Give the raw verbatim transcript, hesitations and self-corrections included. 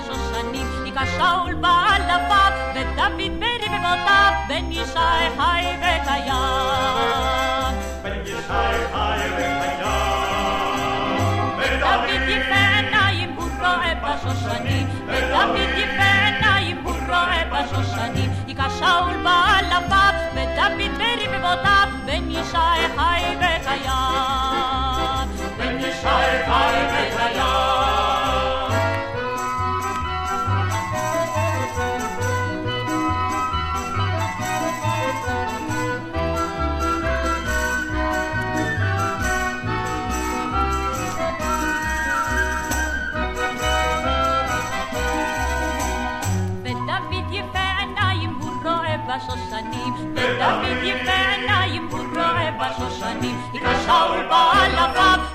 בשושנים, היכה שאול בעלפיו, ודוד ברבבותיו, בן ישי חי וקיים. בן ישי חי וקיים. ודוד יפה עיניים, הוא רואה בשושנים, ודוד יפה עיניים, הוא רואה בשושנים, היכה שאול בעלפיו, ודוד ברבבותיו, בן ישי חי וקיים. בן ישי חי וקיים. בשושנים, ודוד יפה עיניים, הוא רואה בשושנים, היכה שאול בעלפיו,